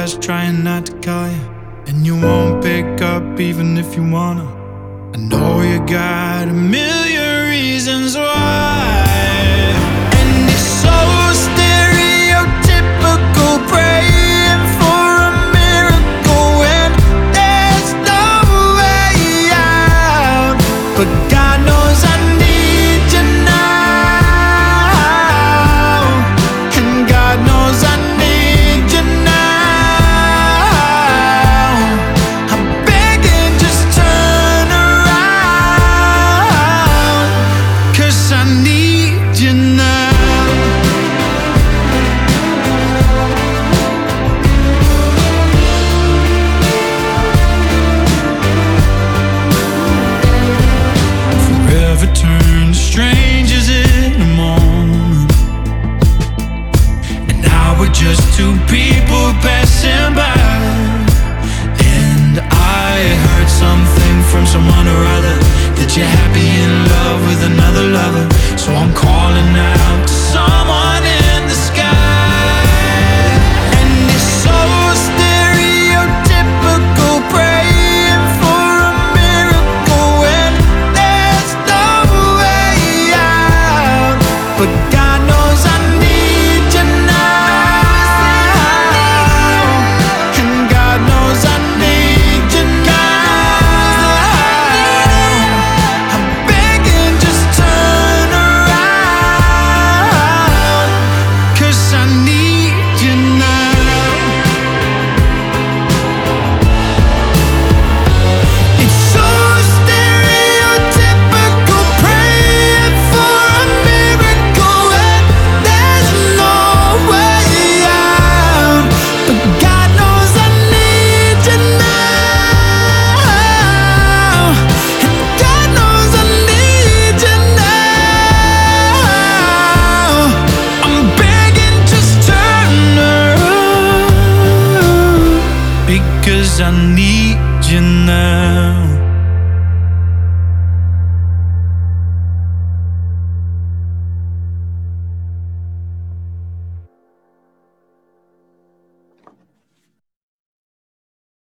text trying not to call you, and you won't pick up even if you wanna. I know you got a million reasons why, and it's so stereotypical, praying for a miracle when there's no way out. But God knows I need you now, and God knows I need you now. I'm begging, just turn around, 'cause I need you now. Forever turned strangers in a moment, and now we're just two people passing by. And I heard something from someone or other, that you're happy in love with another lover. So I'm calling out to someone in the sky, and it's so stereotypical, praying for a miracle when there's no way out. But God knows I need you now, and God knows I need you now. I'm begging, just turn around, 'cause I need you now. It's so stereotypical, praying for a miracle when there's no way out. But God knows I need you now, and God knows I need you now. I'm begging, just turn around, because I need you now.